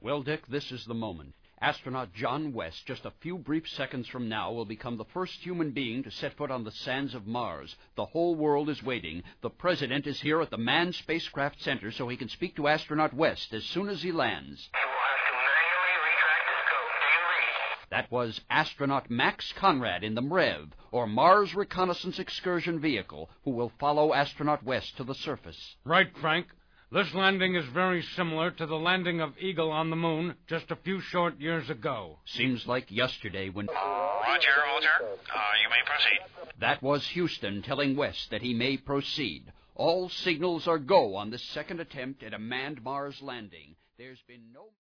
Well, Dick, this is the moment. Astronaut John West, just a few brief seconds from now, will become the first human being to set foot on the sands of Mars. The whole world is waiting. The President is here at the Manned Spacecraft Center so he can speak to Astronaut West as soon as he lands. You will have to manually retract the scope. Do you read? That was Astronaut Max Conrad in the MREV, or Mars Reconnaissance Excursion Vehicle, who will follow Astronaut West to the surface. Right, Frank. This landing is very similar to the landing of Eagle on the moon just a few short years ago. Seems like yesterday when... Roger. You may proceed. That was Houston telling West that he may proceed. All signals are go on this second attempt at a manned Mars landing. There's been no...